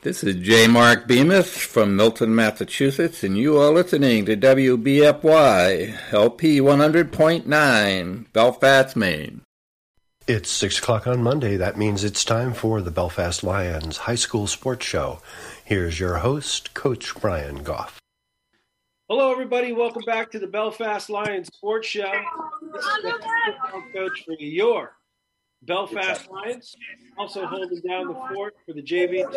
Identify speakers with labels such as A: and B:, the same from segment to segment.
A: This is J. Mark Bemis from Milton, Massachusetts, and you are listening to WBFY LP 100.9, Belfast, Maine.
B: It's 6 o'clock on Monday. That means it's time for the Belfast Lions High School Sports Show. Here's your host, Coach Brian Goff.
C: Hello, everybody. Welcome back to the Belfast Lions Sports Show. This is the football coach for your Belfast Lions, also holding down the fort for the JV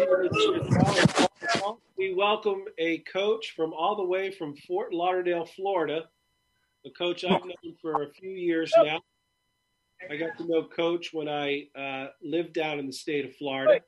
C: team. We welcome a coach from all the way from Fort Lauderdale, Florida, a coach I've known for a few years now. I got to know Coach when I lived down in the state of Florida.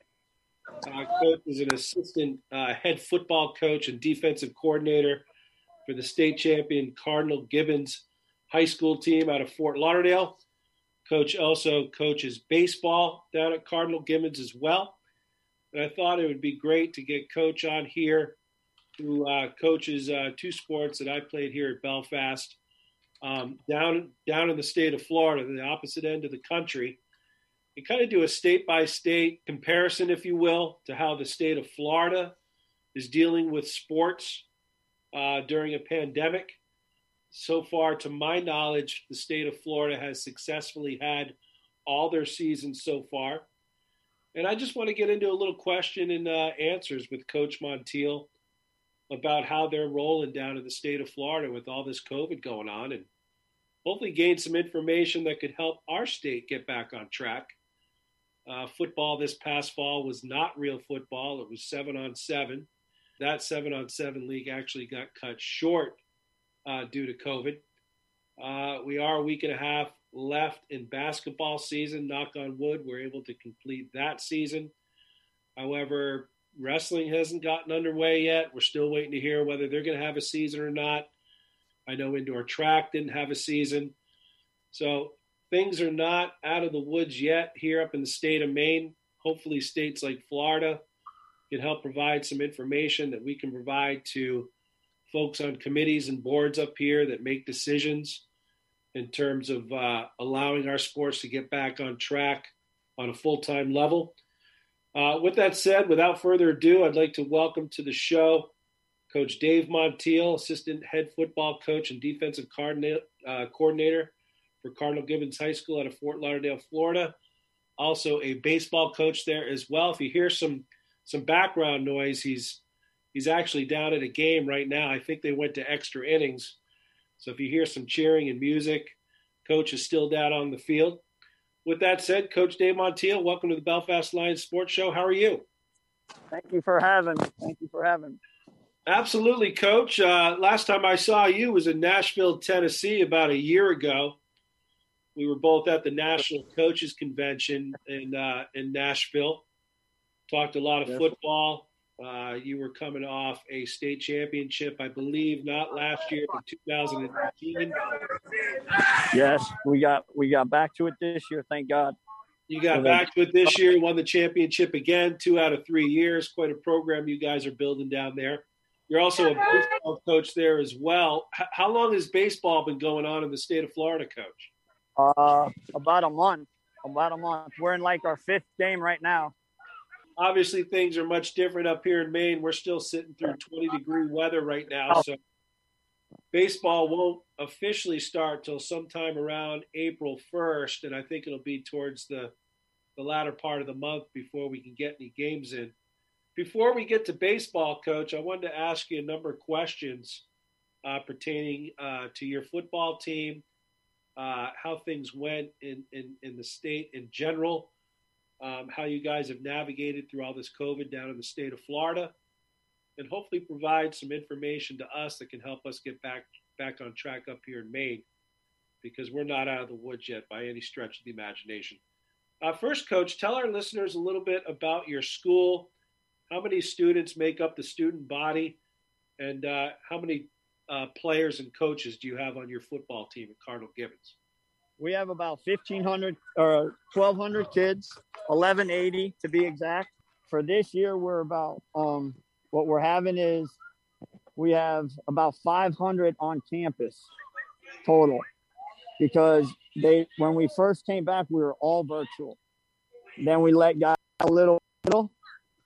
C: Coach is an assistant head football coach and defensive coordinator for the state champion Cardinal Gibbons high school team out of Fort Lauderdale. Coach also coaches baseball down at Cardinal Gibbons as well. And I thought it would be great to get Coach on here, who coaches two sports that I played here at Belfast, down in the state of Florida, the opposite end of the country, and kind of do a state-by-state comparison, if you will, to how the state of Florida is dealing with sports during a pandemic. So far, to my knowledge, the state of Florida has successfully had all their seasons so far. And I just want to get into a little question and answers with Coach Montiel about how they're rolling down in the state of Florida with all this COVID going on, and hopefully gain some information that could help our state get back on track. Football this past fall was not real football. It was 7-on-7. That 7-on-7 league actually got cut short due to COVID. We are a week and a half left in basketball season. Knock on wood, we're able to complete that season. However, wrestling hasn't gotten underway yet. We're still waiting to hear whether they're going to have a season or not. I know indoor track didn't have a season. So things are not out of the woods yet here up in the state of Maine. Hopefully states like Florida can help provide some information that we can provide to folks on committees and boards up here that make decisions in terms of allowing our sports to get back on track on a full-time level. With that said, without further ado, I'd like to welcome to the show Coach Dave Montiel, assistant head football coach and defensive coordinator for Cardinal Gibbons High School out of Fort Lauderdale, Florida. Also a baseball coach there as well. If you hear some background noise, he's actually down at a game right now. I think they went to extra innings. So if you hear some cheering and music, Coach is still down on the field. With that said, Coach Dave Montiel, welcome to the Belfast Lions Sports Show. How are you?
D: Thank you for having me.
C: Absolutely, Coach. Last time I saw you was in Nashville, Tennessee, about a year ago. We were both at the National Coaches Convention in Nashville. Talked a lot of football. You were coming off a state championship, I believe, not last year, but 2019.
D: Yes, we got back to it this year, thank God.
C: You got back to it this year, won the championship again, 2 out of 3 years. Quite a program you guys are building down there. You're also a baseball coach there as well. How long has baseball been going on in the state of Florida, Coach?
D: About a month. We're in like our 5th game right now.
C: Obviously, things are much different up here in Maine. We're still sitting through 20-degree weather right now. So baseball won't officially start till sometime around April 1st, and I think it'll be towards the latter part of the month before we can get any games in. Before we get to baseball, Coach, I wanted to ask you a number of questions pertaining to your football team, how things went in the state in general, how you guys have navigated through all this COVID down in the state of Florida, and hopefully provide some information to us that can help us get back on track up here in Maine, because we're not out of the woods yet by any stretch of the imagination. First, Coach, tell our listeners a little bit about your school. How many students make up the student body, and how many players and coaches do you have on your football team at Cardinal Gibbons?
D: We have about 1,500 or 1,200 kids, 1,180 to be exact. For this year, we're about what we're having is we have about 500 on campus total, because when we first came back, we were all virtual. Then we let guys a little,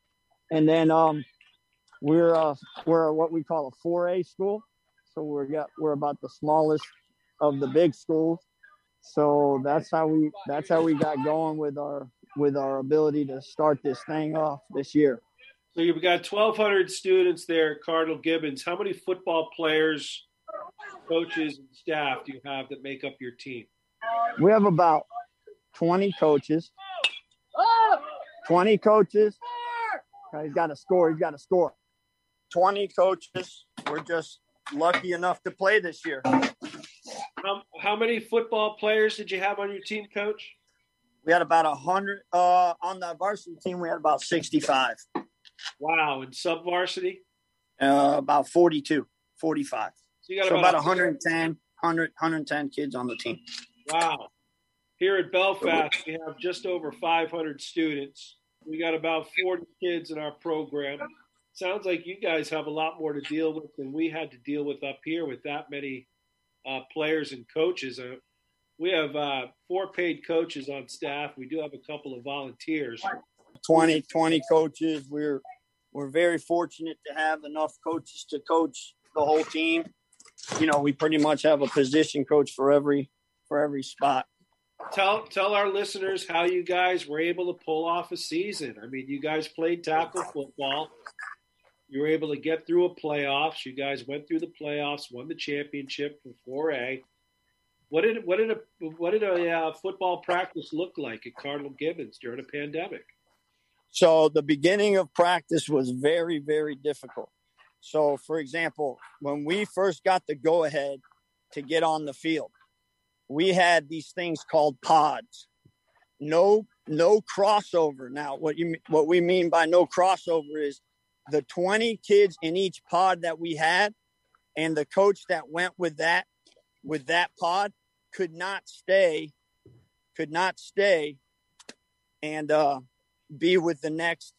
D: And then we're what we call a 4A school. So we're about the smallest of the big schools. So that's how we got going with our ability to start this thing off this year.
C: So you've got 1,200 students there at Cardinal Gibbons. How many football players, coaches, and staff do you have that make up your team?
D: We have about 20 coaches. 20 coaches. He's got to score. 20 coaches. We're just lucky enough to play this year.
C: How many football players did you have on your team, Coach?
D: We had about 100. On the varsity team, we had about 65.
C: Wow. And sub-varsity?
D: About 42, 45.
C: So you got
D: about 110 kids on the team.
C: Wow. Here at Belfast, we have just over 500 students. We got about 40 kids in our program. Sounds like you guys have a lot more to deal with than we had to deal with up here with that many players and coaches. We have 4 paid coaches on staff. We do have a couple of volunteers.
D: 20 coaches. We're very fortunate to have enough coaches to coach the whole team. You know, we pretty much have a position coach for every spot.
C: Tell our listeners how you guys were able to pull off a season. I mean, you guys played tackle football. You were able to get through a playoffs. You guys went through the playoffs, won the championship for 4A. What did a football practice look like at Cardinal Gibbons during a pandemic?
D: So the beginning of practice was very, very difficult. So, for example, when we first got the go-ahead to get on the field, we had these things called pods. No crossover. Now, what we mean by no crossover is the 20 kids in each pod that we had and the coach that went with that pod could not stay and be with the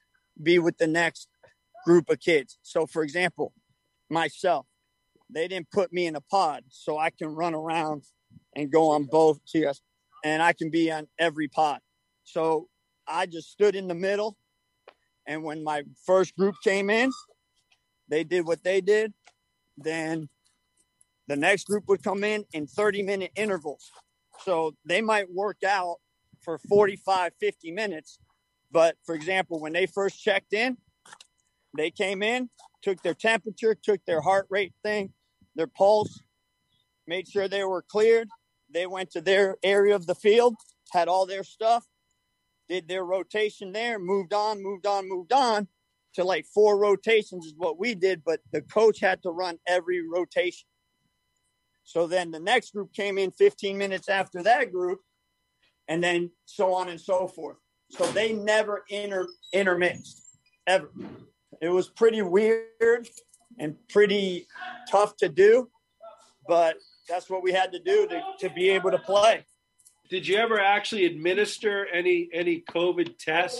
D: next group of kids. So, for example, myself, they didn't put me in a pod so I can run around and go on both tiers, and I can be on every pod. So I just stood in the middle, and when my first group came in, they did what they did. Then the next group would come in 30-minute intervals. So they might work out for 45, 50 minutes. But, for example, when they first checked in, they came in, took their temperature, took their heart rate thing, their pulse, made sure they were cleared. They went to their area of the field, had all their stuff, did their rotation there, moved on to like 4 rotations is what we did, but the coach had to run every rotation. So then the next group came in 15 minutes after that group, and then so on and so forth. So they never intermixed, ever. It was pretty weird and pretty tough to do, but that's what we had to do to be able to play.
C: Did you ever actually administer any COVID tests?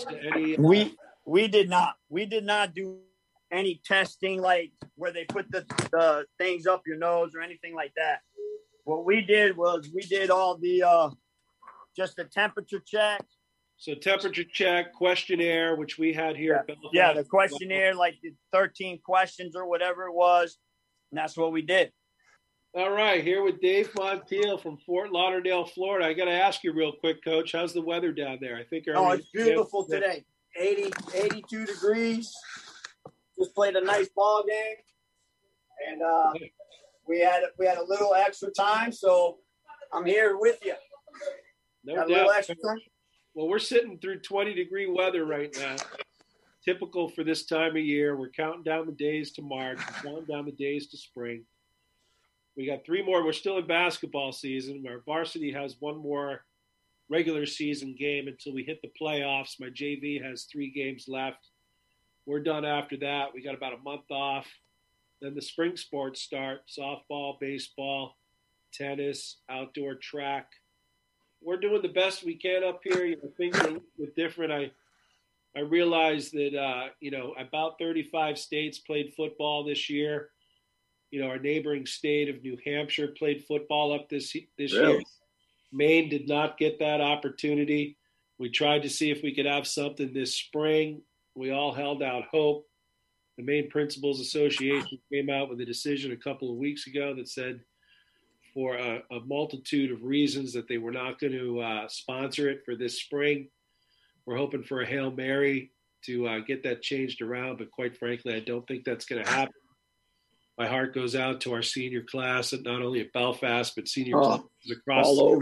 D: We did not. We did not do any testing like where they put the things up your nose or anything like that. What we did was we did all the just the temperature check.
C: So temperature check, questionnaire, which we had here at Belfast.
D: Yeah, the questionnaire, like the 13 questions or whatever it was, and that's what we did.
C: All right, here with Dave Montiel from Fort Lauderdale, Florida. I got to ask you real quick, Coach, how's the weather down there? I think
D: it's beautiful today. 82 degrees. Just played a nice ball game, and we had a little extra time, so I'm here with you.
C: No
D: Got
C: doubt.
D: a little extra time.
C: Well, we're sitting through 20-degree weather right now. Typical for this time of year. We're counting down the days to March. We're counting down the days to spring. We got 3 more. We're still in basketball season. Our varsity has 1 more regular season game until we hit the playoffs. My JV has 3 games left. We're done after that. We got about a month off. Then the spring sports start: softball, baseball, tennis, outdoor track. We're doing the best we can up here. Things are a little bit different. I realized that, about 35 states played football this year. Our neighboring state of New Hampshire played football up this year. Maine did not get that opportunity. We tried to see if we could have something this spring. We all held out hope. The Maine Principals Association came out with a decision a couple of weeks ago that said for a multitude of reasons that they were not going to sponsor it for this spring. We're hoping for a Hail Mary to get that changed around, but quite frankly, I don't think that's going to happen. My heart goes out to our senior class, not only at Belfast, but senior classes across
D: all over.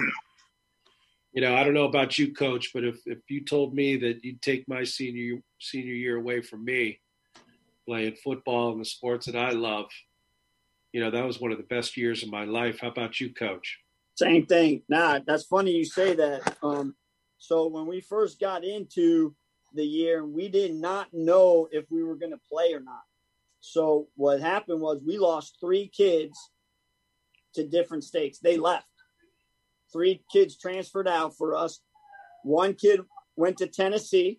C: I don't know about you, Coach, but if you told me that you'd take my senior year away from me, playing football and the sports that I love, that was one of the best years of my life. How about you, Coach?
D: Same thing. Nah, that's funny you say that. So when we first got into the year, we did not know if we were going to play or not. So what happened was we lost 3 kids to different states. They left. 3 kids transferred out for us. 1 kid went to Tennessee,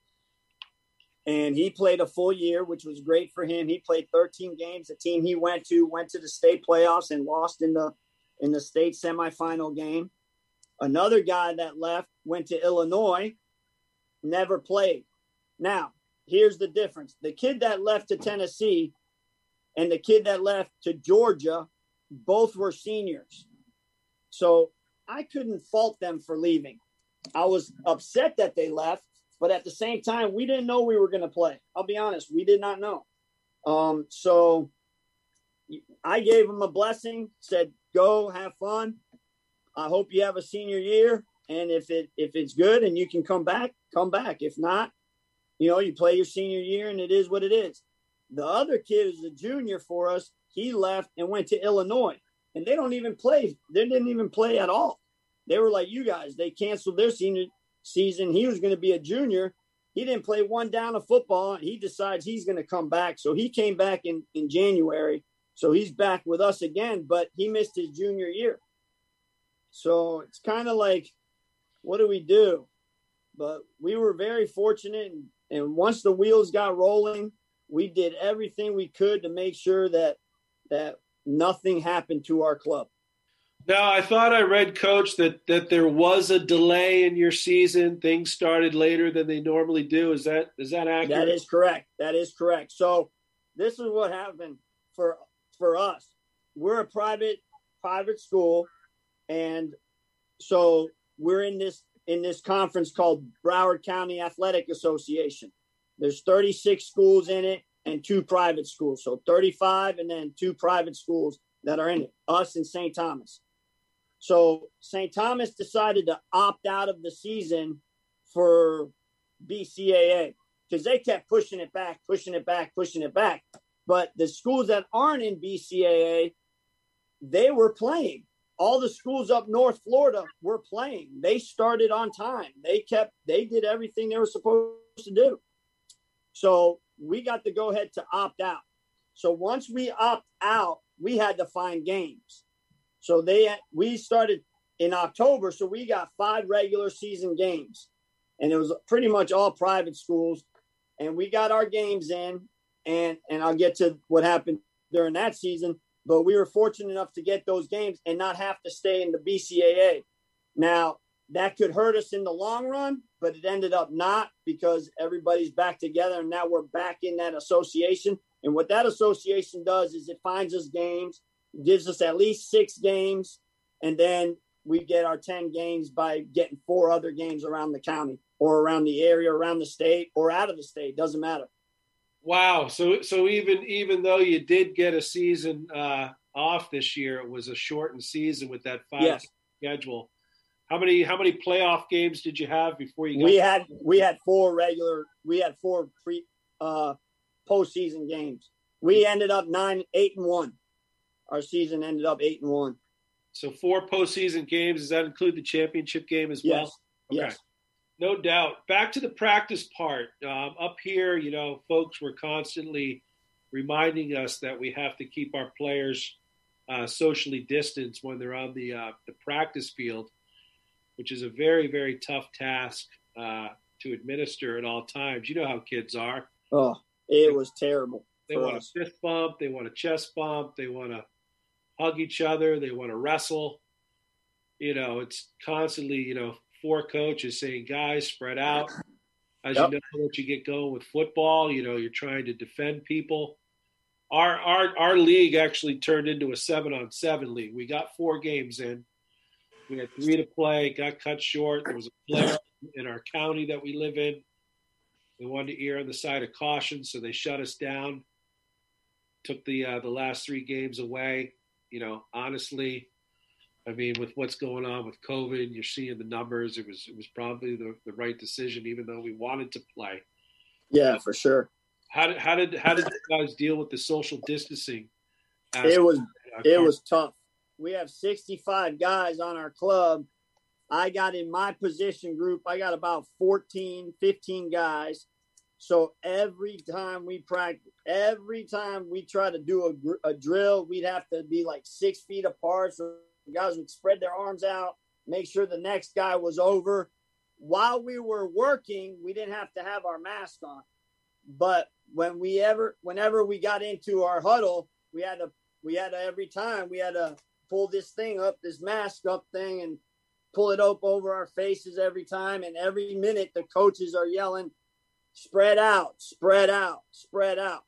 D: and he played a full year, which was great for him. He played 13 games. The team he went to the state playoffs and lost in the state semifinal game. Another guy that left went to Illinois, never played. Now, here's the difference. The kid that left to Tennessee and the kid that left to Georgia, both were seniors. So I couldn't fault them for leaving. I was upset that they left, but at the same time, we didn't know we were going to play. I'll be honest, we did not know. So I gave them a blessing, said, go have fun. I hope you have a senior year. And if it's good and you can come back, come back. If not, you play your senior year and it is what it is. The other kid is a junior for us. He left and went to Illinois, and they don't even play. They didn't even play at all. They were like you guys. They canceled their senior season. He was going to be a junior. He didn't play 1 down of football. He decides he's going to come back. So he came back in January. So he's back with us again, but he missed his junior year. So it's kind of like, what do we do? But we were very fortunate. And once the wheels got rolling, we did everything we could to make sure that nothing happened to our club.
C: Now, I thought I read, Coach, that there was a delay in your season. Things started later than they normally do. Is that accurate?
D: That is correct. So this is what happened for us. We're a private school, and so we're in this conference called Broward County Athletic Association. There's 36 schools in it and 2 private schools. So 35 and then 2 private schools that are in it, us and St. Thomas. So St. Thomas decided to opt out of the season for BCAA because they kept pushing it back. But the schools that aren't in BCAA, they were playing. All the schools up North Florida were playing. They started on time. They did everything they were supposed to do. So we got the go-ahead to opt out. So once we opt out, we had to find games. So we started in October, so we got 5 regular season games. And it was pretty much all private schools. And we got our games in, and I'll get to what happened during that season. But we were fortunate enough to get those games and not have to stay in the BCAA. Now, that could hurt us in the long run, but it ended up not because everybody's back together, and now we're back in that association. And what that association does is it finds us games, gives us at least 6 games, and then we get our 10 games by getting 4 other games around the county or around the area, around the state, or out of the state. Doesn't matter.
C: Wow. So even though you did get a season off this year, it was a shortened season with that 5 schedule. How many playoff games did you have before you got?
D: We had 4 postseason games. We ended up 8-1. Our season ended up 8-1.
C: So 4 postseason games. Does that include the championship game as well?
D: Yes. Okay.
C: No doubt. Back to the practice part. Up here, folks were constantly reminding us that we have to keep our players socially distanced when they're on the practice field, which is a very, very tough task to administer at all times. You know how kids are.
D: Oh, it was terrible.
C: They want a fist bump. They want a chest bump. They want to hug each other. They want to wrestle. It's constantly, 4 coaches saying, guys, spread out. As you know, once you get going with football, you're trying to defend people. Our league actually turned into a 7-on-7 league. We got 4 games in. We had 3 to play, got cut short. There was a player in our county that we live in. They wanted to err on the side of caution, so they shut us down. Took the last 3 games away. Honestly, I mean, with what's going on with COVID, you're seeing the numbers. It was probably the right decision, even though we wanted to play.
D: Yeah, for sure.
C: How did you guys deal with the social distancing?
D: It was tough. We have 65 guys on our club. I got in my position group, I got about 14, 15 guys. So every time we practice, every time we try to do a drill, we'd have to be like 6 feet apart. So guys would spread their arms out, make sure the next guy was over. While we were working, we didn't have to have our mask on. But whenever we got into our huddle, we had to every time we had to pull this mask up thing and pull it up over our faces every time. And every minute the coaches are yelling, spread out, spread out, spread out.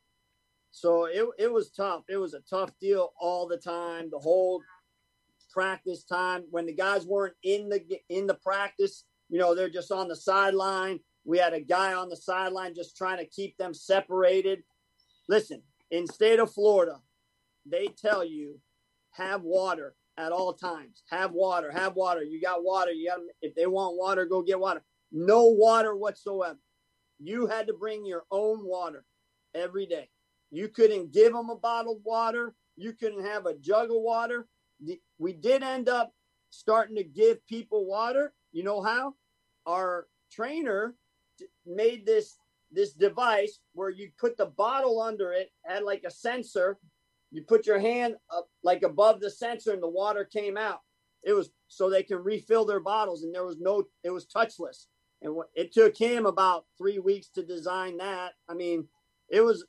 D: So it was tough. It was a tough deal all the time, the whole practice time. When the guys weren't in the practice, they're just on the sideline. We had a guy on the sideline just trying to keep them separated. Listen, in state of Florida, they tell you, have water at all times. Have water, have water. You got water. If they want water, go get water. No water whatsoever. You had to bring your own water every day. You couldn't give them a bottled water. You couldn't have a jug of water. We did end up starting to give people water. You know how? Our trainer made this device where you put the bottle under it, had like a sensor. You put your hand up like above the sensor and the water came out. It was so they can refill their bottles, and it was touchless. And it took him about 3 weeks to design that. I mean, it was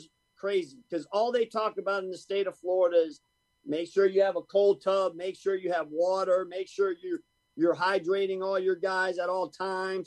D: crazy because all they talk about in the state of Florida is make sure you have a cold tub, make sure you have water, make sure you're hydrating all your guys at all times.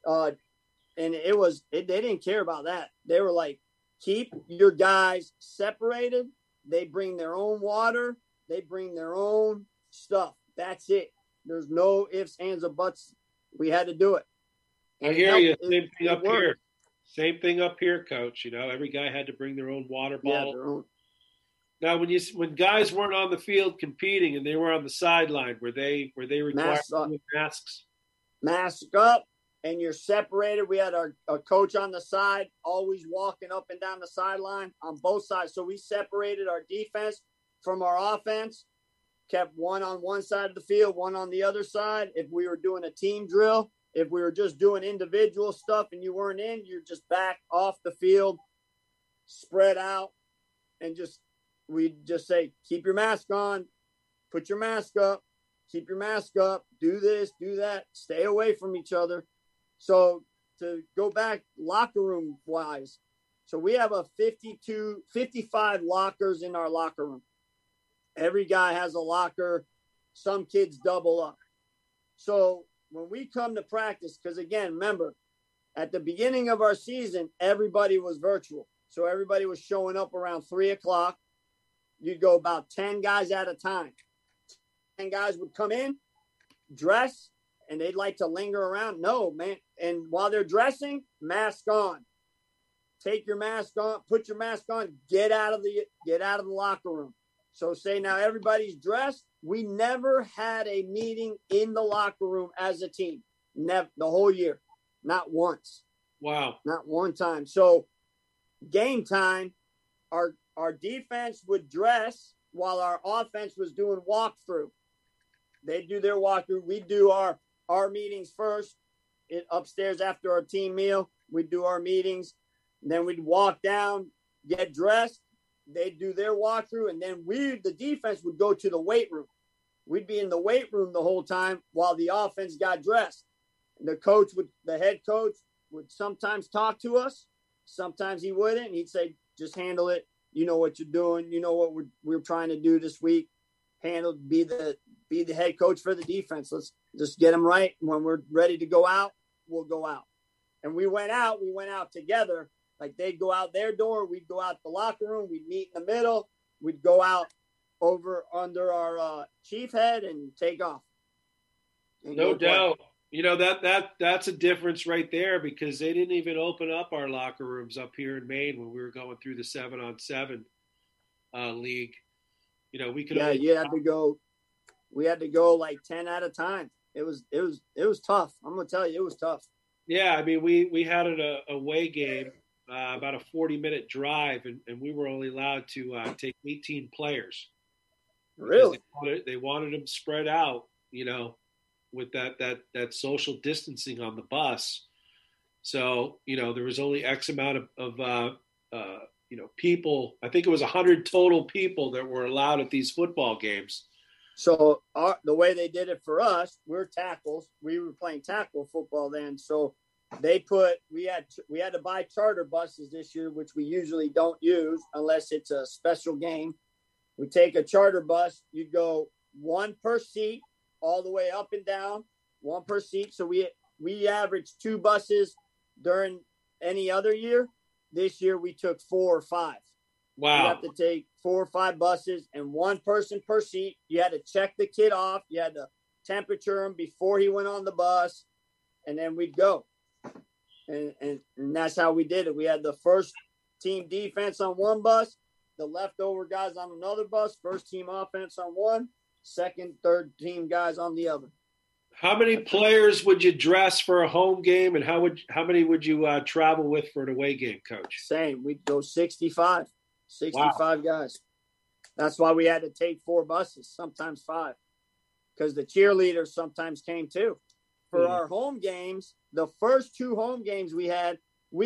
D: And they didn't care about that. They were like, keep your guys separated. They bring their own water. They bring their own stuff. That's it. There's no ifs, ands, or buts. We had to do it.
C: I hear you. Same thing up here. Same thing up here, Coach. Every guy had to bring their own water bottle. Now, when guys weren't on the field competing and they were on the sideline, were they required to wear masks?
D: Mask up, and you're separated. We had a coach on the side, always walking up and down the sideline on both sides. So we separated our defense from our offense, kept one on one side of the field, one on the other side. If we were doing a team drill, if we were just doing individual stuff and you weren't in, you're just back off the field, spread out, and we just say, keep your mask on, put your mask up, keep your mask up, do this, do that, stay away from each other. So to go back locker room wise, so we have 55 lockers in our locker room. Every guy has a locker. Some kids double up. So when we come to practice, because again, remember, at the beginning of our season, everybody was virtual. So everybody was showing up around 3:00. You'd go about 10 guys at a time. 10 guys would come in, dress, and they'd like to linger around. No, man. And while they're dressing, mask on. Take your mask on, put your mask on, get out of the locker room. So say now everybody's dressed. We never had a meeting in the locker room as a team. Never, the whole year. Not once.
C: Wow.
D: Not one time. So game time, our defense would dress while our offense was doing walkthrough. They do their walkthrough. We do our meetings first. Upstairs after our team meal, we'd do our meetings. Then we'd walk down, get dressed. They'd do their walkthrough, and then the defense would go to the weight room. We'd be in the weight room the whole time while the offense got dressed. The head coach would sometimes talk to us. Sometimes he wouldn't. He'd say, just handle it. You know what you're doing. You know what we're trying to do this week. Be the head coach for the defense. Let's just get them right. When we're ready to go out, we'll go out. And we went out together. Like they'd go out their door, we'd go out the locker room, we'd meet in the middle, we'd go out over under our chief head and take off. And
C: no doubt. You know, that's a difference right there, because they didn't even open up our locker rooms up here in Maine when we were going through the 7-on-7 league. You know, we could
D: we had to go like 10 at a time. It was tough. I'm gonna tell you, it was tough.
C: Yeah, I mean, we had an away game, about a 40-minute drive, and we were only allowed to take 18 players.
D: Really?
C: They wanted them spread out, you know, with that social distancing on the bus. So, you know, there was only X amount of you know, people. I think it was 100 total people that were allowed at these football games.
D: So the way they did it for us, we're tackles. We were playing tackle football then. So we had to buy charter buses this year, which we usually don't use unless it's a special game. We take a charter bus. You go one per seat all the way up and down, one per seat. So we averaged 2 buses during any other year. This year we took 4 or 5.
C: Wow.
D: You have to take 4 or 5 buses and 1 person per seat. You had to check the kid off. You had to temperature him before he went on the bus, and then we'd go. And that's how we did it. We had the first team defense on one bus, the leftover guys on another bus, first team offense on one, second, third team guys on the other.
C: How many players would you dress for a home game, and how many would you travel with for an away game, Coach?
D: Same. We'd go 65 wow. guys. That's why we had to take 4 buses, sometimes 5, because the cheerleaders sometimes came too. For our home games, the first 2 home games we had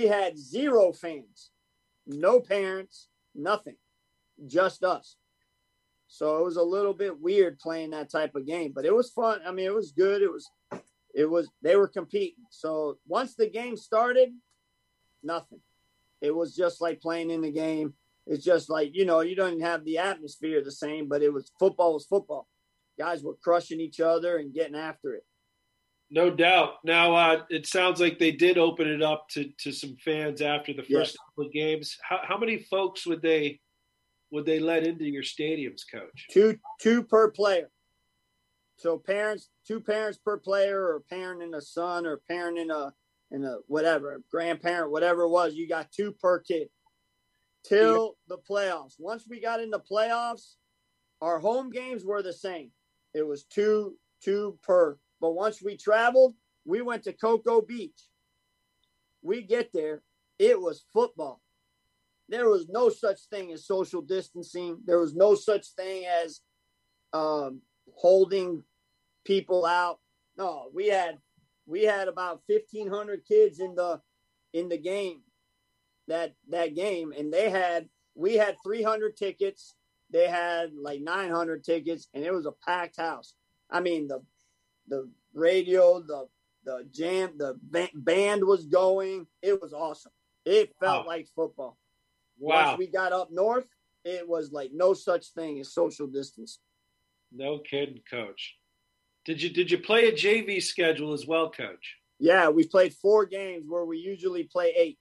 D: 0 fans, no parents, nothing, just us. So it was a little bit weird playing that type of game, but it was fun. I mean, it was good. They were competing. So once the game started, nothing. It was just like playing in the game. It's just like, you know, you don't have the atmosphere the same, but football was football. Guys were crushing each other and getting after it.
C: No doubt. Now, it sounds like they did open it up to some fans after the first couple of games. How many folks would they let into your stadiums, Coach?
D: Two per player. So 2 parents per player, or a parent and a son, or a parent and a whatever, grandparent, whatever it was. You got 2 per kid till the playoffs. Once we got into playoffs, our home games were the same. It was 2 per. But once we traveled, we went to Cocoa Beach. We get there, it was football. There was no such thing as social distancing. There was no such thing as holding people out. No, we had about 1,500 kids in the game, that game, and we had 300 tickets. They had like 900 tickets, and it was a packed house. I mean, the radio, the jam, the band was going. It was awesome. It felt like football.
C: Wow.
D: Once we got up north, it was like no such thing as social distance.
C: No kidding, Coach. Did you play a JV schedule as well, Coach?
D: Yeah, we played 4 games where we usually play 8.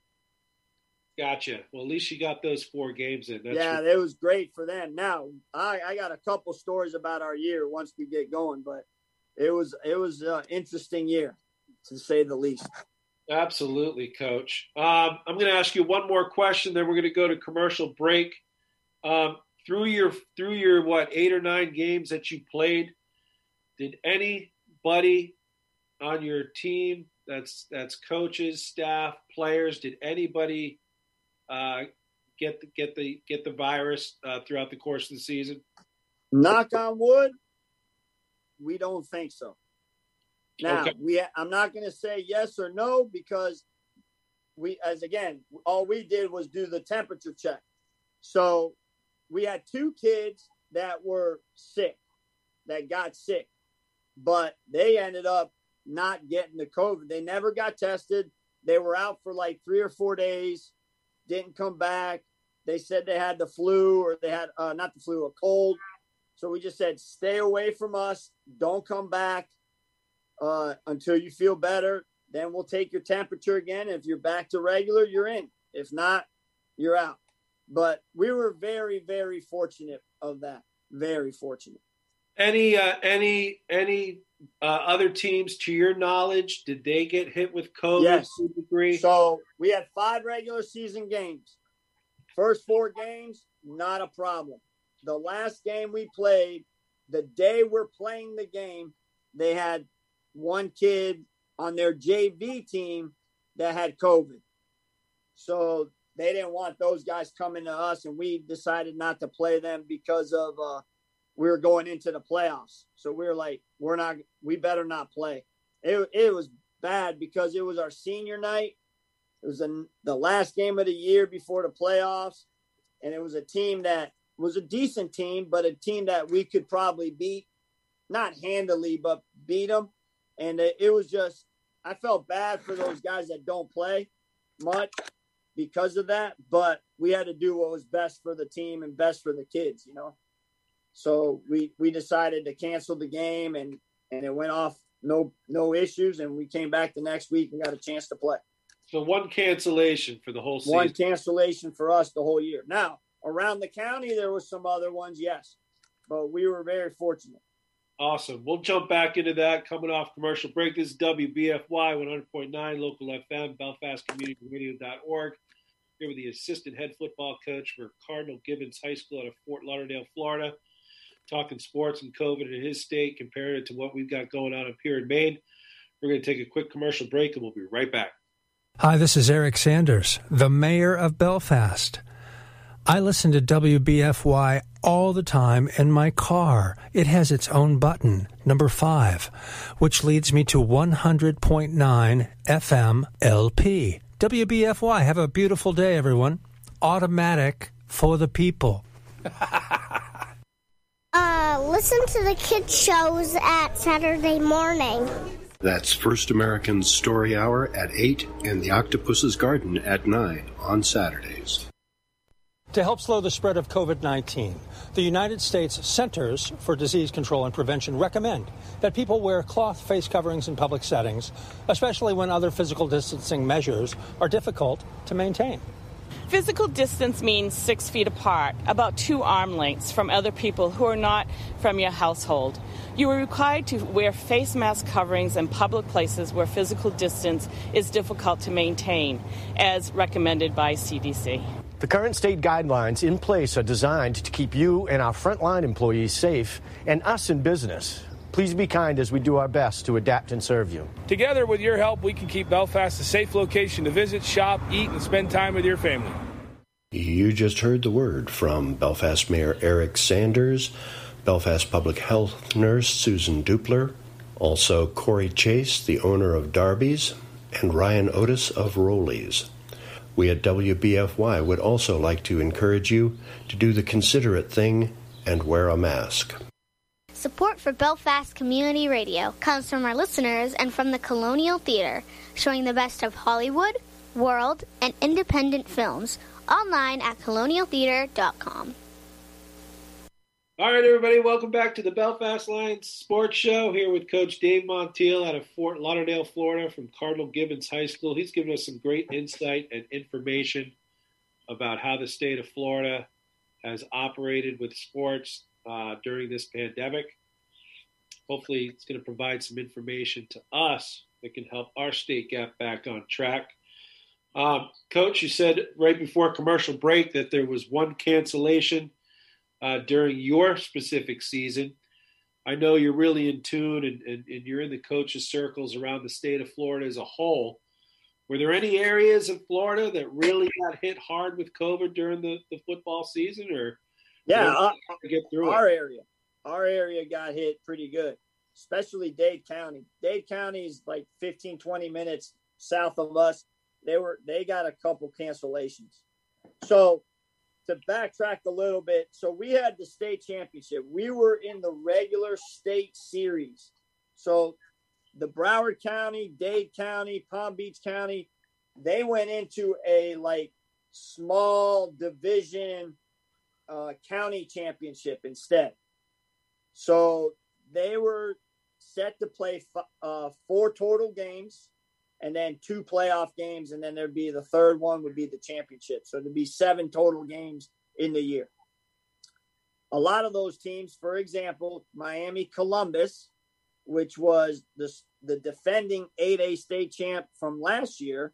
C: Gotcha. Well, at least you got those 4 games in.
D: It was great for them. Now, I got a couple stories about our year once we get going, but it was an interesting year, to say the least.
C: Absolutely, Coach. I'm going to ask you one more question, then we're going to go to commercial break. Through your 8 or 9 games that you played, did anybody on your team, that's coaches, staff, players, did anybody get the virus throughout the course of the season?
D: Knock on wood, we don't think so. Now,
C: okay.
D: I'm not going to say yes or no, because all we did was do the temperature check. So we had 2 kids that were sick, that got sick, but they ended up not getting the COVID. They never got tested. They were out for like 3 or 4 days, didn't come back. They said they had the flu, or they had, not the flu, a cold. So we just said, stay away from us. Don't come back until you feel better. then we'll take your temperature again. If you're back to regular, you're in. If not, you're out. But we were very, very fortunate of that. Very fortunate.
C: Any other teams, to your knowledge, did they get hit with COVID?
D: Yes.
C: To a degree?
D: So we had 5 regular season games. First 4 games, not a problem. The last game we played, the day we're playing the game, they had one kid on their JV team that had COVID. So they didn't want those guys coming to us, and we decided not to play them because of we were going into the playoffs. So we were like, we better not play. It was bad because it was our senior night. It was the last game of the year before the playoffs, and it was a team that was a decent team, but a team that we could probably beat, not handily, but beat them. And it was just, I felt bad for those guys that don't play much because of that, but we had to do what was best for the team and best for the kids, you know. So we decided to cancel the game, and it went off no issues, and we came back the next week and got a chance to play.
C: So one cancellation for the whole season.
D: One cancellation for us the whole year. Now, around the county, there was some other ones, yes, but we were very fortunate.
C: Awesome. We'll jump back into that coming off commercial break. This is WBFY 100.9 local FM, BelfastCommunityRadio.org. Here with the assistant head football coach for Cardinal Gibbons High School out of Fort Lauderdale, Florida, talking sports and COVID in his state, comparing it to what we've got going on up here in Maine. We're going to take a quick commercial break, and we'll be right back.
E: Hi, this is Eric Sanders, the mayor of Belfast. I listen to WBFY all the time in my car. It has its own button, number 5, which leads me to 100.9 FM LP. WBFY, have a beautiful day, everyone. Automatic for the people.
F: Listen to the kids' shows at Saturday morning.
B: That's First American's Story Hour at 8 and The Octopus's Garden at 9 on Saturdays.
E: To help slow the spread of COVID-19, the United States Centers for Disease Control and Prevention recommend that people wear cloth face coverings in public settings, especially when other physical distancing measures are difficult to maintain.
G: Physical distance means 6 feet apart, about 2 arm lengths from other people who are not from your household. You are required to wear face mask coverings in public places where physical distance is difficult to maintain, as recommended by CDC.
H: The current state guidelines in place are designed to keep you and our frontline employees safe and us in business. Please be kind as we do our best to adapt and serve you.
I: Together, with your help, we can keep Belfast a safe location to visit, shop, eat, and spend time with your family.
B: You just heard the word from Belfast Mayor Eric Sanders, Belfast Public Health Nurse Susan Dupler, also Corey Chase, the owner of Darby's, and Ryan Otis of Rowley's. We at WBFY would also like to encourage you to do the considerate thing and wear a mask.
F: Support for Belfast Community Radio comes from our listeners and from the Colonial Theatre, showing the best of Hollywood, world, and independent films, online at colonialtheatre.com.
C: All right, everybody, welcome back to the Belfast Lions Sports Show, here with Coach Dave Montiel out of Fort Lauderdale, Florida, from Cardinal Gibbons High School. He's given us some great insight and information about how the state of Florida has operated with sports during this pandemic. Hopefully, it's going to provide some information to us that can help our state get back on track. Coach, you said right before commercial break that there was one cancellation during your specific season. I know you're really in tune and you're in the coaches' circles around the state of Florida as a whole. Were there any areas of Florida that really got hit hard with COVID during the football season? Or
D: yeah,
C: get through
D: our area got hit pretty good, especially Dade County. Dade County is like 15, 20 minutes south of us. They got a couple cancellations. So to backtrack a little bit, so we had the state championship. We were in the regular state series. So the Broward County, Dade County, Palm Beach County, they went into a like small division county championship instead. So they were set to play 4 total games. and then 2 playoff games, and then there'd be the third one would be the championship. So there'd be 7 total games in the year. A lot of those teams, for example, Miami Columbus, which was the defending 8A state champ from last year.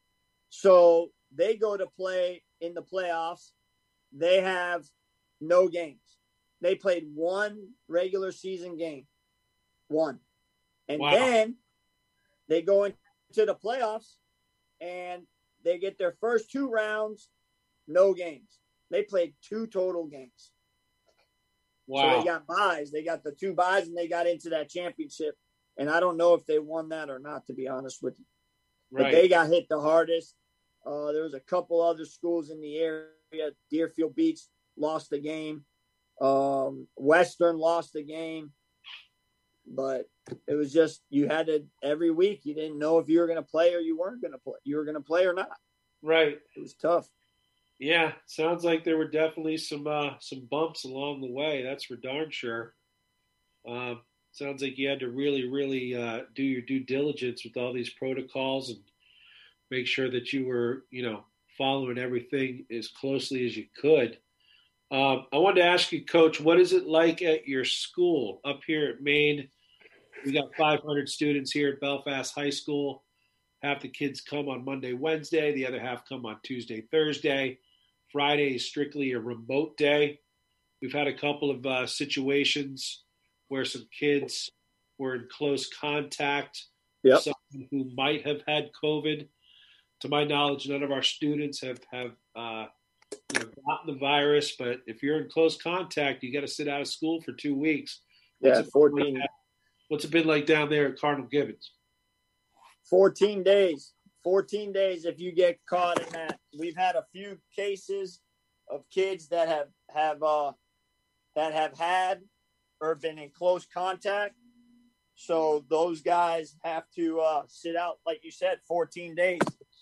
D: So they go to play in the playoffs. They have no games. They played 1 regular season game. 1. And
C: Wow.
D: then they go into the playoffs and they get their first 2 rounds, no games. They played 2 total games.
C: Wow.
D: So they got buys. They got the 2 buys and they got into that championship. And I don't know if they won that or not, to be honest with you.
C: Right.
D: But they got hit the hardest. There was a couple other schools in the area. Deerfield Beach lost the game. Western lost the game. But it was just, you had to, every week, you didn't know if you were going to play or you weren't going to play. You were going to play or not.
C: Right.
D: It was tough.
C: Yeah, sounds like there were definitely some bumps along the way. That's for darn sure. Sounds like you had to really, really do your due diligence with all these protocols and make sure that you were, following everything as closely as you could. I wanted to ask you, Coach, what is it like at your school up here at Maine? We got 500 students here at Belfast High School. Half the kids come on Monday, Wednesday. The other half come on Tuesday, Thursday. Friday is strictly a remote day. We've had a couple of situations where some kids were in close contact with someone who might have had COVID. To my knowledge, none of our students have gotten the virus, but if you're in close contact, you got to sit out of school for 2 weeks. What's
D: 14.
C: What's it been like down there at Cardinal Gibbons?
D: 14 days. 14 days if you get caught in that. We've had a few cases of kids that have had or been in close contact. So those guys have to sit out, like you said, 14 days.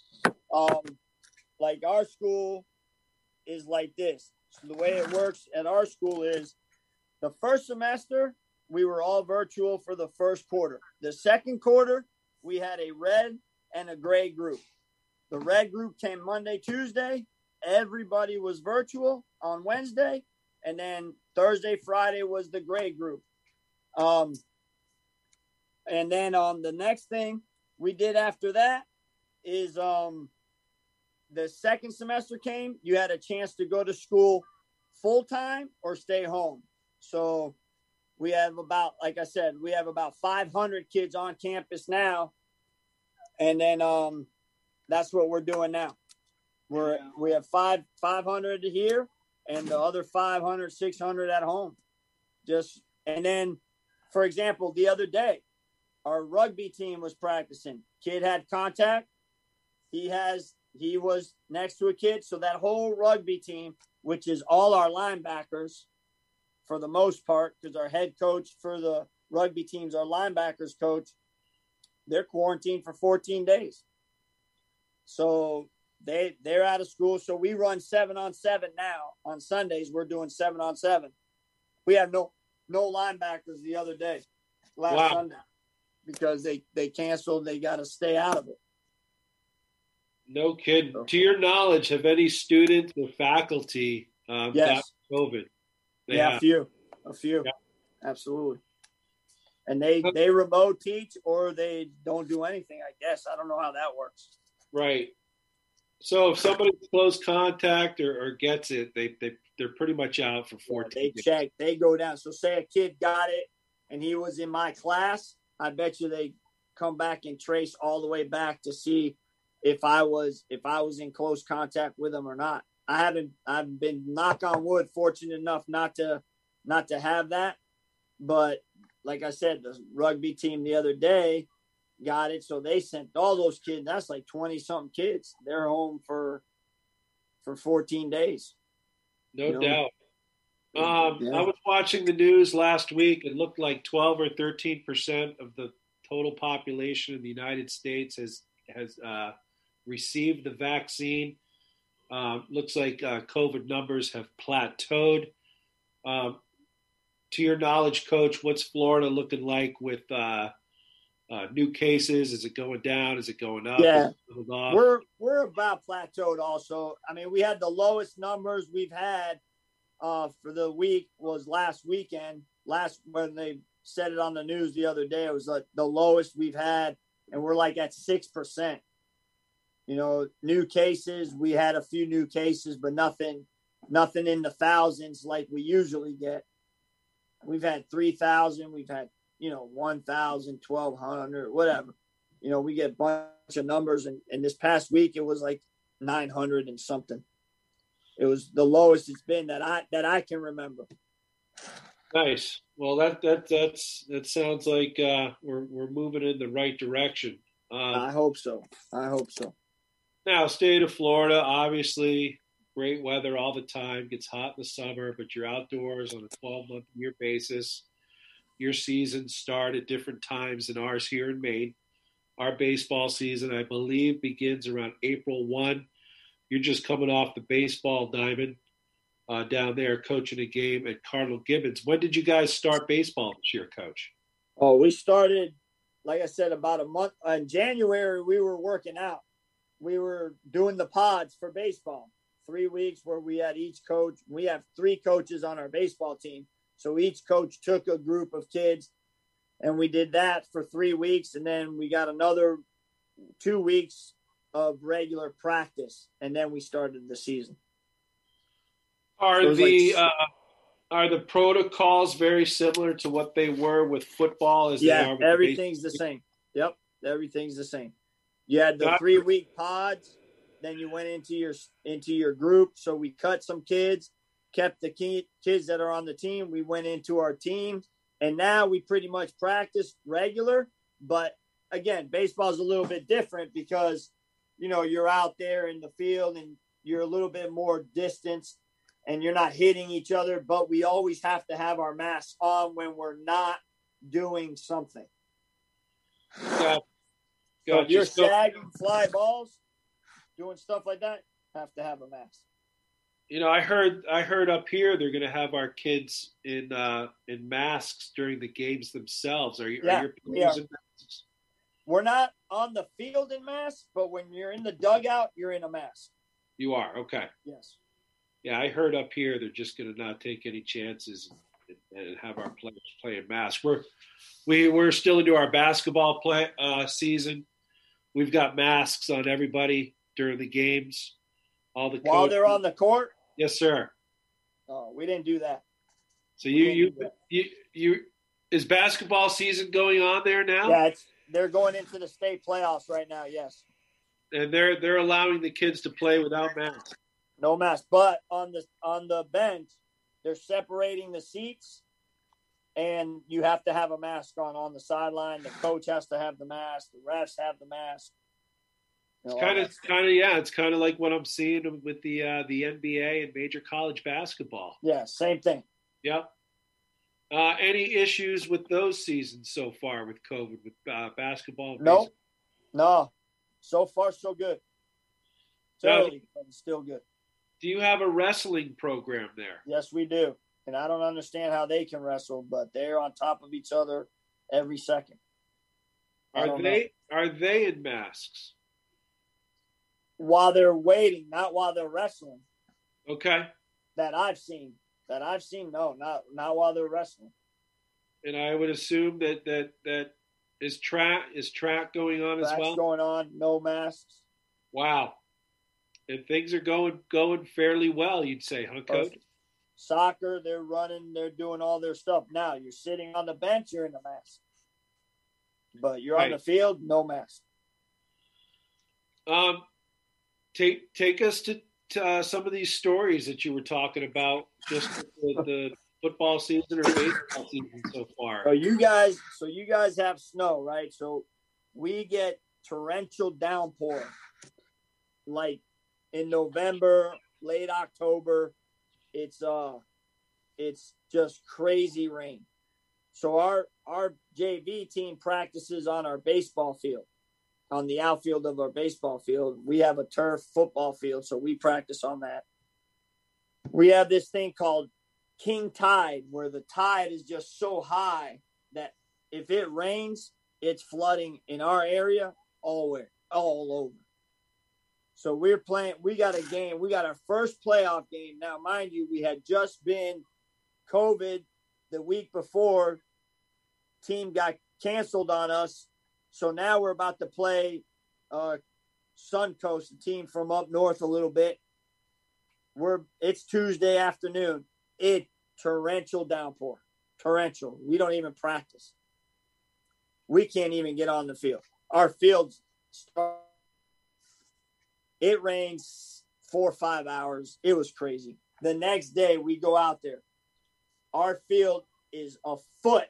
D: Like our school is like this. So the way it works at our school is the first semester, we were all virtual for the first quarter. The second quarter, we had a red and a gray group. The red group came Monday, Tuesday. Everybody was virtual on Wednesday. And then Thursday, Friday was the gray group. And then the next thing we did after that is the second semester came, you had a chance to go to school full-time or stay home. So we have about, like I said, we have about 500 kids on campus now. And then that's what we're doing now. We have 500 here and the other 500, 600 at home. And then, for example, the other day, our rugby team was practicing. Kid had contact. He was next to a kid. So that whole rugby team, which is all our linebackers for the most part, because our head coach for the rugby teams, our linebackers coach, they're quarantined for 14 days. So they're out of school. So we run 7-on-7 now. On Sundays, we're doing 7-on-7. We have no linebackers the other day, last Sunday, because they canceled. They got to stay out of it.
C: No kidding. To your knowledge, have any students or faculty got COVID?
D: A few. Yeah. Absolutely. And they remote teach or they don't do anything, I guess. I don't know how that works.
C: Right. So if somebody's close contact or gets it, they're pretty much out for 14 days.
D: They check. They go down. So say a kid got it and he was in my class, I bet you they come back and trace all the way back to see if I was in close contact with him or not. I've been, knock on wood, fortunate enough not to have that. But like I said, the rugby team the other day got it. So they sent all those kids. That's like 20 something kids. They're home for 14 days.
C: No doubt. I was watching the news last week. It looked like 12 or 13% of the total population in the United States has received the vaccine. Looks like COVID numbers have plateaued. To your knowledge, Coach, what's Florida looking like with new cases? Is it going down? Is it going up?
D: Yeah,
C: up?
D: we're about plateaued. Also, I mean, we had the lowest numbers we've had for the week was last weekend. When they said it on the news the other day, it was like the lowest we've had, and we're like at 6%. You know, new cases. We had a few new cases, but nothing in the thousands like we usually get. We've had 3,000. We've had 1,000, 1,200, whatever. You know, we get a bunch of numbers, and this past week it was like 900 and something. It was the lowest it's been that I can remember.
C: Nice. Well, that sounds like we're moving in the right direction.
D: I hope so.
C: Now, state of Florida, obviously, great weather all the time. Gets hot in the summer, but you're outdoors on a 12-month-a-year basis. Your seasons start at different times than ours here in Maine. Our baseball season, I believe, begins around April 1. You're just coming off the baseball diamond down there coaching a game at Cardinal Gibbons. When did you guys start baseball this year, Coach?
D: Oh, we started, like I said, about a month. In January, we were working out. We were doing the pods for baseball. 3 weeks where we had each coach. We have 3 coaches on our baseball team. So each coach took a group of kids, and we did that for 3 weeks. And then we got another 2 weeks of regular practice, and then we started the season.
C: Are the protocols very similar to what they were with football?
D: Yeah, everything's the same. Yep, everything's the same. You had the 3-week pods, then you went into your group. So we cut some kids, kept the kids that are on the team. We went into our teams, and now we pretty much practice regular. But again, baseball is a little bit different because you're out there in the field and you're a little bit more distanced and you're not hitting each other, but we always have to have our masks on when we're not doing something. So if you're sagging fly balls, doing stuff like that, have to have a mask.
C: I heard up here they're going to have our kids in masks during the games themselves. Are your players in masks?
D: We're not on the field in masks, but when you're in the dugout, you're in a mask.
C: You are? Okay.
D: Yes.
C: Yeah, I heard up here they're just going to not take any chances and have our players play in masks. We're still into our basketball season. We've got masks on everybody during the games.
D: While they're on the court?
C: Yes, sir.
D: Oh, we didn't do that.
C: So you is basketball season going on there now?
D: Yeah, they're going into the state playoffs right now. Yes.
C: And they're allowing the kids to play without masks.
D: No mask, but on the bench, they're separating the seats, and you have to have a mask on the sideline. The coach has to have the mask. The refs have the mask.
C: It's kind of like what I'm seeing with the NBA and major college basketball.
D: Yeah, same thing.
C: Yep. Any issues with those seasons so far with COVID, with basketball?
D: Nope. No. So far, so good. Early, but it's still good.
C: Do you have a wrestling program there?
D: Yes, we do. And I don't understand how they can wrestle, but they're on top of each other every second.
C: Are they in masks?
D: While they're waiting, not while they're wrestling.
C: Okay.
D: That I've seen, no, not while they're wrestling.
C: And I would assume that is track going on as well?
D: Track's going on, no masks.
C: Wow. And things are going fairly well, you'd say, huh, Coach?
D: Perfect. Soccer, they're running, they're doing all their stuff. Now, you're sitting on the bench, you're in a mask. But you're on the field, no mask.
C: Take us to some of these stories that you were talking about, just the football season or baseball season so far.
D: So you guys have snow, right? So we get torrential downpour, like in November, late October. It's just crazy rain. So our JV team practices on our baseball field, on the outfield of our baseball field. We have a turf football field, so we practice on that. We have this thing called King Tide, where the tide is just so high that if it rains, it's flooding in our area all over. So we got a game. We got our first playoff game. Now, mind you, we had just been COVID the week before. Team got canceled on us. So now we're about to play Suncoast, a team from up north a little bit. It's Tuesday afternoon. Torrential downpour. Torrential. We don't even practice. We can't even get on the field. Our fields start. It rains 4 or 5 hours. It was crazy. The next day we go out there. Our field is a foot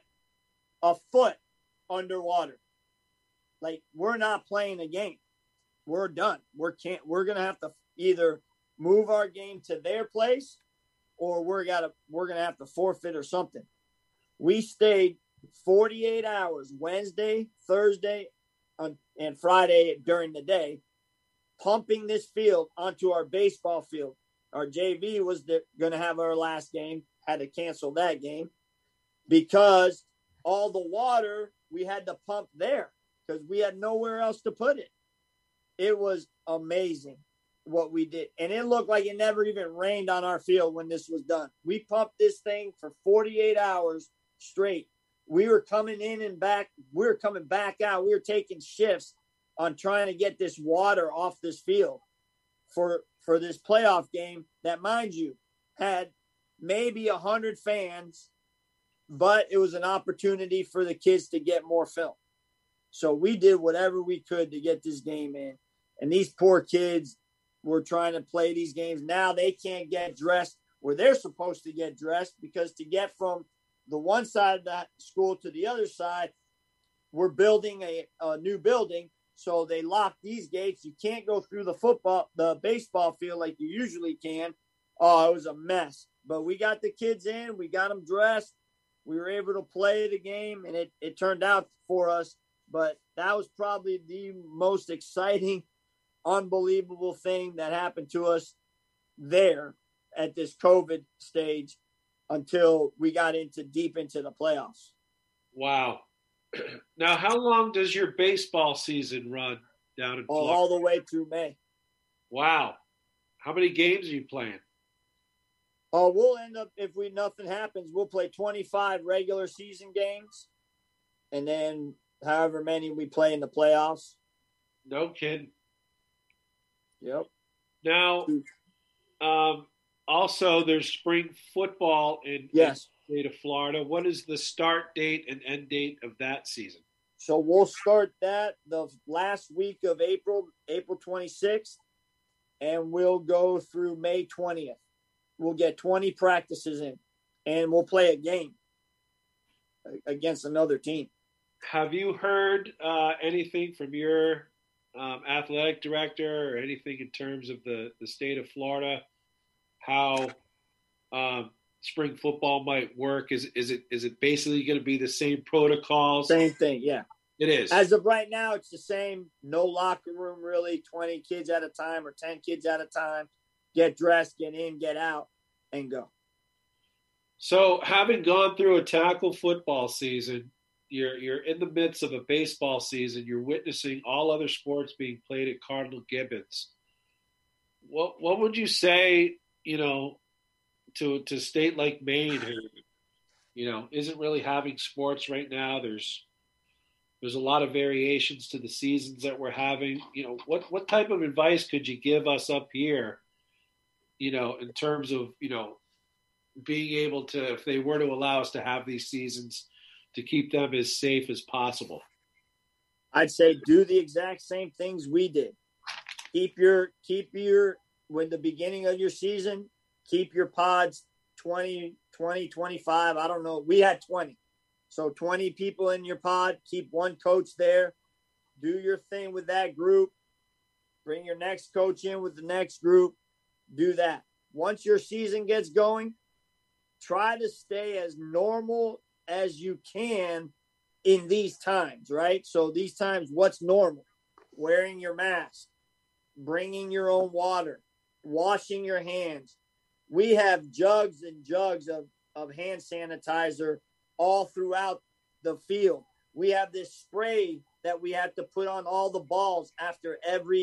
D: underwater. Like, we're not playing a game. We're done. We're going to have to either move our game to their place or we're going to have to forfeit or something. We stayed 48 hours, Wednesday, Thursday, and Friday during the day, pumping this field onto our baseball field. Our JV was going to have our last game, had to cancel that game because all the water we had to pump there because we had nowhere else to put it. It was amazing what we did. And it looked like it never even rained on our field when this was done. We pumped this thing for 48 hours straight. We were coming in and back. We were coming back out. We were taking shifts on trying to get this water off this field for this playoff game that, mind you, had maybe 100 fans, but it was an opportunity for the kids to get more film. So we did whatever we could to get this game in. And these poor kids were trying to play these games. Now they can't get dressed where they're supposed to get dressed because to get from the one side of that school to the other side, we're building a new building. So they locked these gates. You can't go through the baseball field like you usually can. Oh, it was a mess. But we got the kids in. We got them dressed. We were able to play the game, and it turned out for us. But that was probably the most exciting, unbelievable thing that happened to us there at this COVID stage until we got deep into the playoffs.
C: Wow. Now, how long does your baseball season run down in Florida?
D: All the way through May.
C: Wow. How many games are you playing?
D: We'll end up, if nothing happens, we'll play 25 regular season games, and then however many we play in the playoffs.
C: No kidding.
D: Yep.
C: Now, also there's spring football in the state of Florida. What is the start date and end date of that season?
D: So we'll start that the last week of April 26th, and we'll go through May 20th. We'll get 20 practices in, and we'll play a game against another team.
C: Have you heard anything from your athletic director or anything in terms of the state of Florida, how spring football might work? Is it basically going to be the same protocols?
D: Same thing, yeah.
C: It is.
D: As of right now, it's the same. No locker room, really. 20 kids at a time or 10 kids at a time. Get dressed, get in, get out, and go.
C: So having gone through a tackle football season, you're in the midst of a baseball season. You're witnessing all other sports being played at Cardinal Gibbons. What would you say, to a state like Maine, who, isn't really having sports right now? There's a lot of variations to the seasons that we're having. What type of advice could you give us up here, in terms of, being able to, if they were to allow us to have these seasons, to keep them as safe as possible?
D: I'd say do the exact same things we did. Keep your when the beginning of your season, keep your pods 20, 25. I don't know. We had 20. So 20 people in your pod, keep one coach there. Do your thing with that group. Bring your next coach in with the next group. Do that. Once your season gets going, try to stay as normal as you can in these times, right? So these times, what's normal? Wearing your mask, bringing your own water, washing your hands. We have jugs and jugs of hand sanitizer all throughout the field. we have this spray that we have to put on all the balls after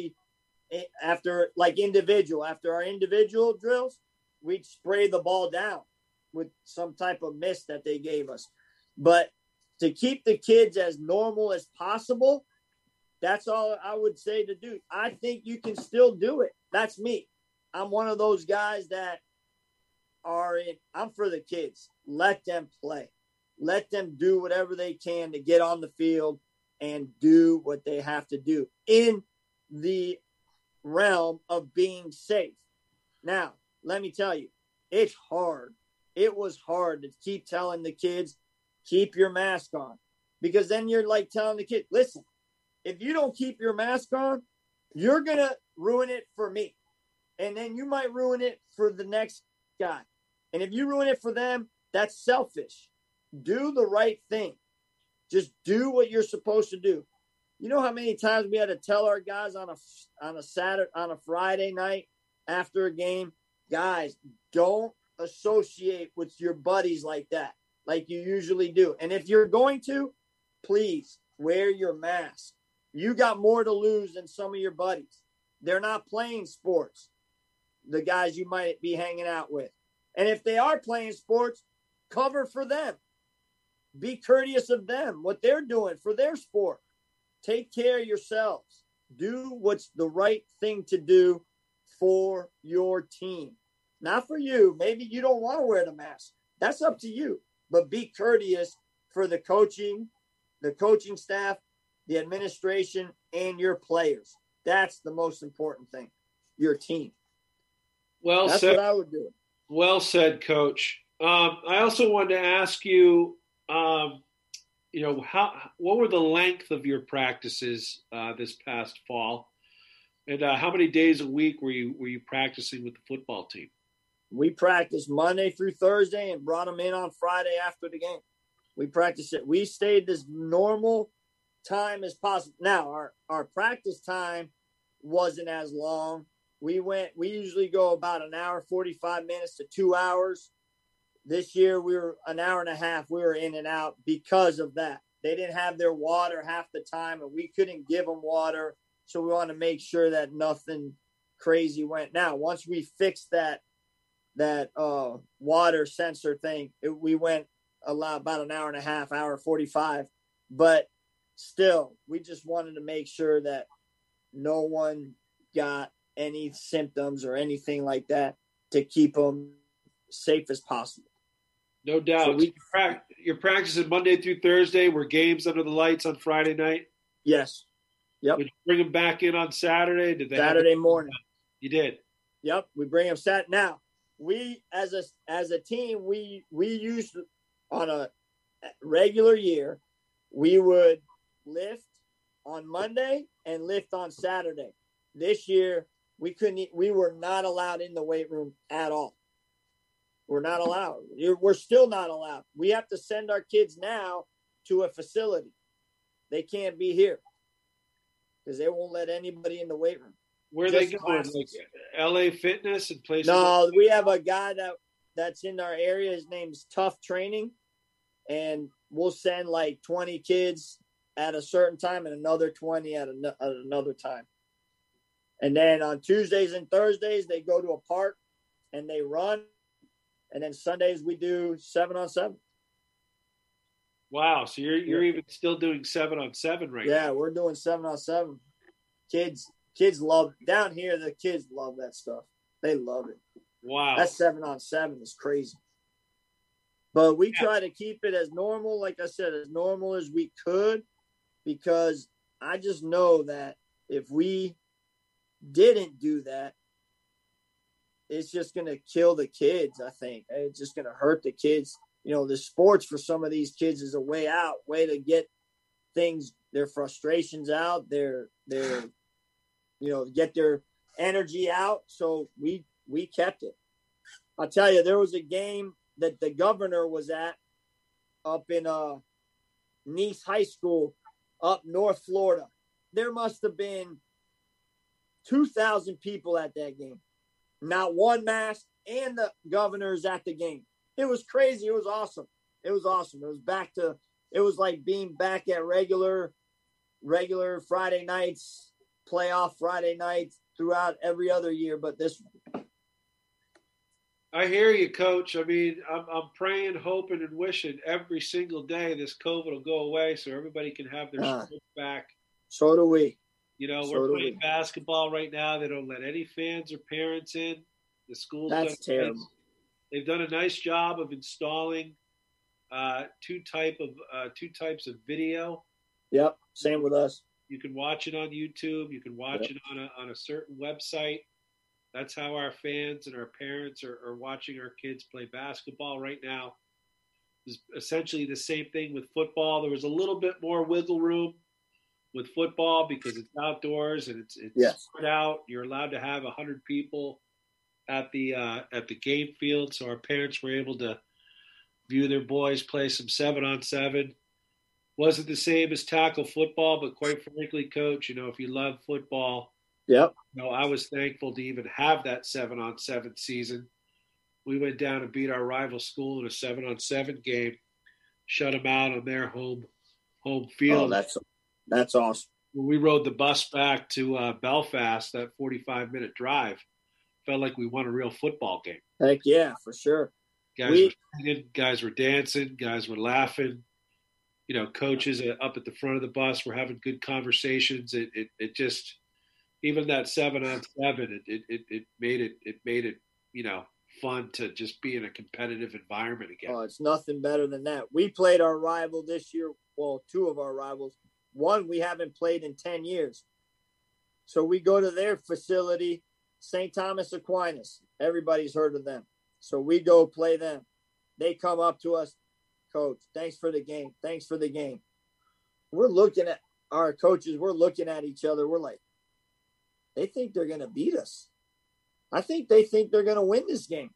D: our individual drills. We'd spray the ball down with some type of mist that they gave us. But to keep the kids as normal as possible, that's all I would say to do. I think you can still do it. That's me. I'm one of those guys that I'm for the kids. Let them play. Let them do whatever they can to get on the field and do what they have to do in the realm of being safe. Now, let me tell you, it's hard. It was hard to keep telling the kids, keep your mask on. Because then you're like telling the kid, listen, if you don't keep your mask on, you're going to ruin it for me. And then you might ruin it for the next guy. And if you ruin it for them, that's selfish. Do the right thing. Just do what you're supposed to do. You know how many times we had to tell our guys on a Friday night after a game, guys, don't associate with your buddies like that, like you usually do. And if you're going to, please wear your mask. You got more to lose than some of your buddies. They're not playing sports, the guys you might be hanging out with. And if they are playing sports, cover for them. Be courteous of them, what they're doing for their sport. Take care of yourselves. Do what's the right thing to do for your team. Not for you. Maybe you don't want to wear the mask. That's up to you. But be courteous for the coaching staff, the administration, and your players. That's the most important thing. Your team. That's what I would do.
C: Well said, Coach. I also wanted to ask you, what were the length of your practices this past fall, and how many days a week were you practicing with the football team?
D: We practiced Monday through Thursday and brought them in on Friday after the game. We practiced it. We stayed as normal time as possible. Now, our practice time wasn't as long. We usually go about an hour, 45 minutes to 2 hours. This year, we were an hour and a half. We were in and out because of that. They didn't have their water half the time, and we couldn't give them water. So we want to make sure that nothing crazy went. Now, once we fixed that water sensor thing, we went about an hour and a half, hour 45. But still, we just wanted to make sure that no one got any symptoms or anything like that to keep them safe as possible.
C: No doubt. So you're practicing Monday through Thursday. Were games under the lights on Friday night?
D: Yes. Yep.
C: Would you bring them back in on Saturday?
D: Saturday morning.
C: You did.
D: Yep. We bring them Now, we as a team, we used on a regular year, we would lift on Monday and lift on Saturday. This year, we were not allowed in the weight room at all. We're not allowed. We're still not allowed. We have to send our kids now to a facility. They can't be here because they won't let anybody in the weight room.
C: Where are they going? Like LA Fitness and places?
D: No, we have a guy that's in our area. His name's Tough Training. And we'll send like 20 kids at a certain time and another 20 at another time. And then on Tuesdays and Thursdays, they go to a park and they run. And then Sundays we do 7-on-7.
C: Wow. So you're even still doing 7-on-7 right now.
D: Yeah, we're doing 7-on-7. Kids love down here. The kids love that stuff. They love it.
C: Wow.
D: That 7-on-7 is crazy. But we try to keep it as normal, like I said, as normal as we could, because I just know that if we didn't do that, it's just going to kill the kids, I think. It's just going to hurt the kids. You know, the sports for some of these kids is a way to get things, their frustrations out, their get their energy out. So we kept it. I'll tell you, there was a game that the governor was at up in Nice High School up North Florida. There must have been 2,000 people at that game. Not one mask, and the governor's at the game. It was crazy. It was awesome. It was back to it was like being back at regular Friday nights, playoff Friday nights throughout every other year, but this one.
C: I hear you, Coach. I mean, I'm praying, hoping, and wishing every single day this COVID will go away so everybody can have their sports back.
D: So do we.
C: We're playing basketball right now. They don't let any fans or parents in. The school's
D: That's terrible.
C: They've done a nice job of installing two types of video.
D: Yep, same with us.
C: You can watch it on YouTube. You can watch it on a certain website. That's how our fans and our parents are watching our kids play basketball right now. It's essentially the same thing with football. There was a little bit more wiggle room with football because it's outdoors and it's spread out. You're allowed to have 100 people at the game field, so our parents were able to view their boys play some 7-on-7. Wasn't the same as tackle football, but quite frankly, Coach, if you love football,
D: yep.
C: I was thankful to even have that 7-on-7 season. We went down and beat our rival school in a 7-on-7 game, shut them out on their home field.
D: Oh, that's awesome.
C: When we rode the bus back to Belfast, that 45-minute drive, felt like we won a real football game.
D: Heck yeah, for sure.
C: Guys were singing, guys were dancing, guys were laughing. Coaches up at the front of the bus were having good conversations. It just, even that 7-on-7, it made it fun to just be in a competitive environment again.
D: Oh, it's nothing better than that. We played our rival this year. Well, two of our rivals. One we haven't played in 10 years. So we go to their facility, St. Thomas Aquinas. Everybody's heard of them. So we go play them. They come up to us, Coach, thanks for the game. Thanks for the game. We're looking at our coaches. We're looking at each other. We're like, they think they're going to beat us. I think they think they're going to win this game.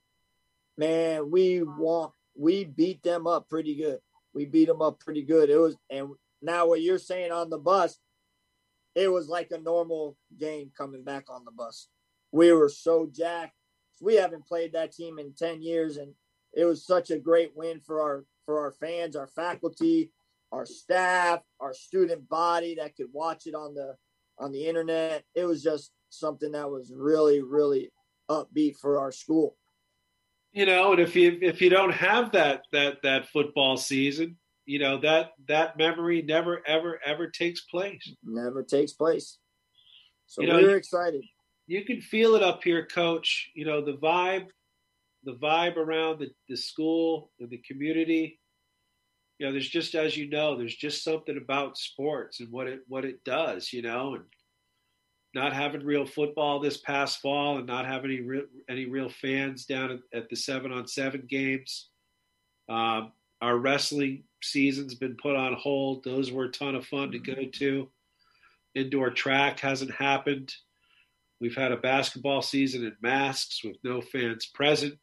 D: Man, we beat them up pretty good. We beat them up pretty good. And now what you're saying on the bus, it was like a normal game coming back on the bus. We were so jacked. We haven't played that team in 10 years, and it was such a great win for our fans, our faculty, our staff, our student body that could watch it on the internet. It was just something that was really, really upbeat for our school.
C: And if you don't have that football season, that memory never ever takes place.
D: Never takes place. So we're excited.
C: You can feel it up here, Coach. The vibe around the school and the community. There's just, as there's just something about sports and what it does, and not having real football this past fall and not having any real fans down at the 7-on-7 games. Our wrestling season's been put on hold. Those were a ton of fun to go to. Indoor track hasn't happened. We've had a basketball season in masks with no fans present.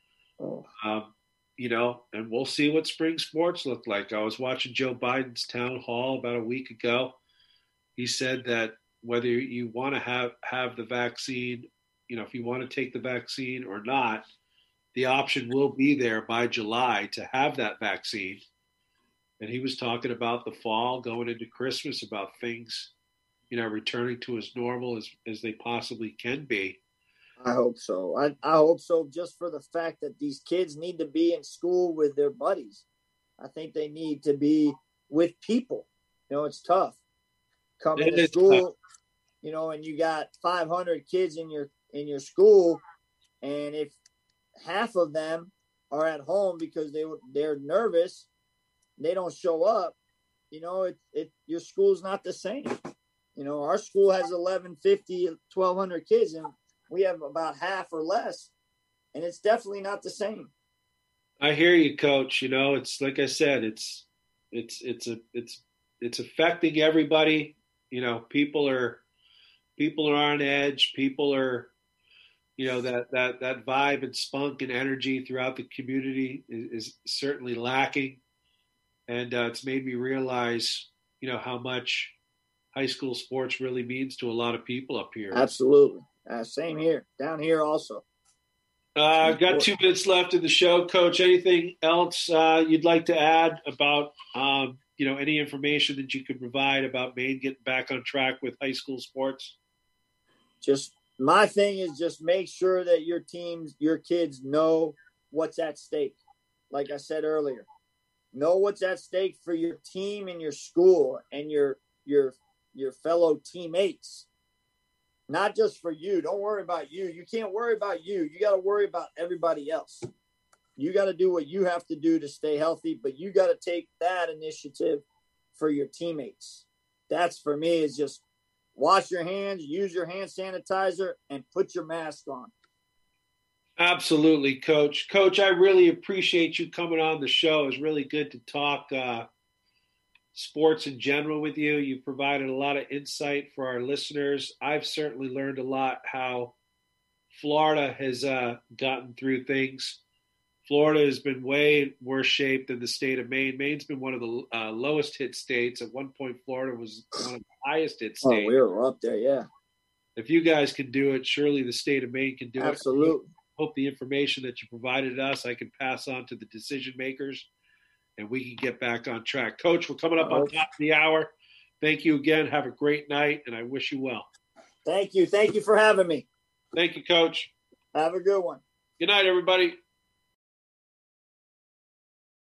C: And we'll see what spring sports look like. I was watching Joe Biden's town hall about a week ago. He said that whether you want to have the vaccine, if you want to take the vaccine or not, the option will be there by July to have that vaccine. And he was talking about the fall going into Christmas, about things, returning to as normal as they possibly can be.
D: I hope so. I hope so, just for the fact that these kids need to be in school with their buddies. I think they need to be with people. It's tough coming to school, and you got 500 kids in your school, and if half of them are at home because they're nervous, they don't show up, your school's not the same. Our school has 1,150, 1,200 kids, and we have about half or less, and it's definitely not the same.
C: I hear you, Coach. It's like I said, it's affecting everybody. People are on edge. People are, that vibe and spunk and energy throughout the community is certainly lacking, and it's made me realize, how much high school sports really means to a lot of people up here.
D: Absolutely. Same here, down here also.
C: Got 2 minutes left in the show, Coach. Anything else you'd like to add about any information that you could provide about Maine getting back on track with high school sports?
D: Just my thing is just make sure that your kids know what's at stake. Like I said earlier, know what's at stake for your team and your school and your fellow teammates. Not just for you. Don't worry about you. You can't worry about you. You got to worry about everybody else. You got to do what you have to do to stay healthy, but you got to take that initiative for your teammates. That's, for me, is just wash your hands, use your hand sanitizer, and put your mask on.
C: Absolutely, Coach. Coach, I really appreciate you coming on the show. It was really good to talk sports in general with you. You provided a lot of insight for our listeners. I've certainly learned a lot how Florida has gotten through things. Florida has been way in worse shape than the state of Maine. Maine's been one of the lowest hit states. At one point, Florida was one of the highest hit states.
D: Oh, we were up there, yeah.
C: If you guys can do it, surely the state of Maine can do it.
D: Absolutely.
C: Hope the information that you provided us, I can pass on to the decision makers, and we can get back on track. Coach, we're coming up on top of the hour. Thank you again. Have a great night, and I wish you well.
D: Thank you. Thank you for having me.
C: Thank you, Coach.
D: Have a good one.
C: Good night, everybody.